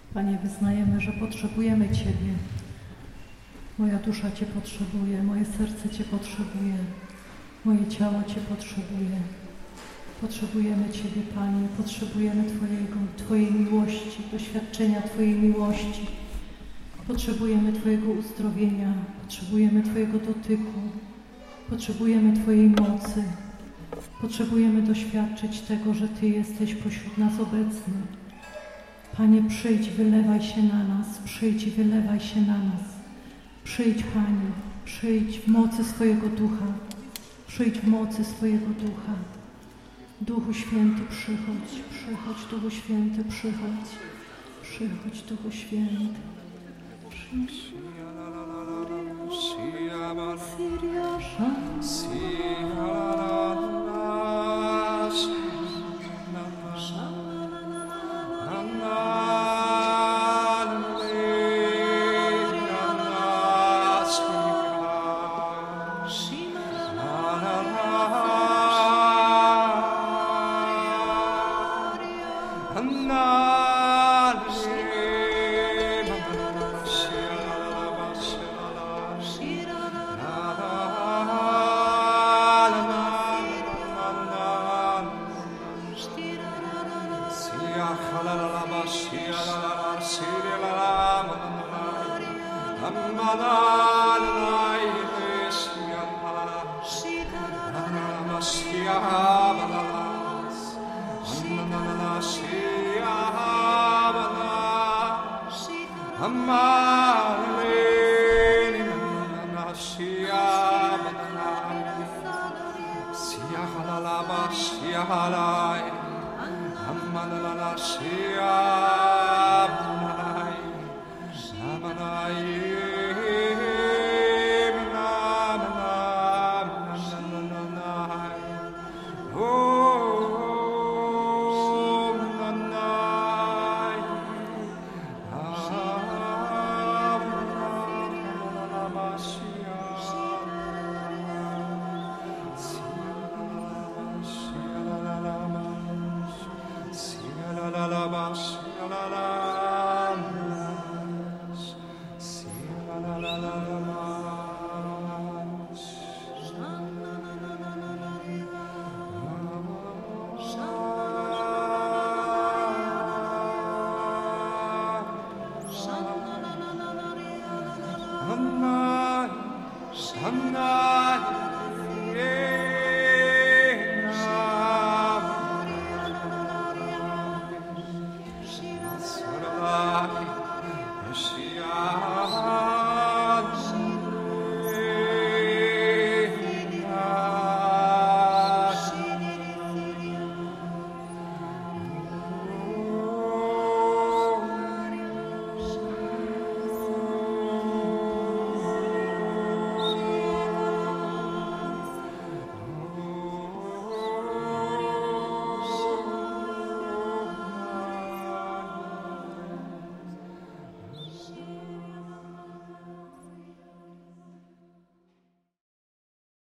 Panie, wyznajemy, że potrzebujemy Ciebie. Moja dusza Cię potrzebuje, moje serce Cię potrzebuje, moje ciało Cię potrzebuje. Potrzebujemy Ciebie, Panie, potrzebujemy Twojej miłości, doświadczenia Twojej miłości. Potrzebujemy Twojego uzdrowienia, potrzebujemy Twojego dotyku, potrzebujemy Twojej mocy. Potrzebujemy doświadczyć tego, że Ty jesteś pośród nas obecny. Panie, przyjdź, wylewaj się na nas, przyjdź i wylewaj się na nas. Przyjdź, Panie, przyjdź w mocy swojego Ducha, przyjdź w mocy swojego Ducha. Duchu Święty, przychodź, przychodź, Duchu Święty, przychodź, przychodź, Duchu Święty. Shannai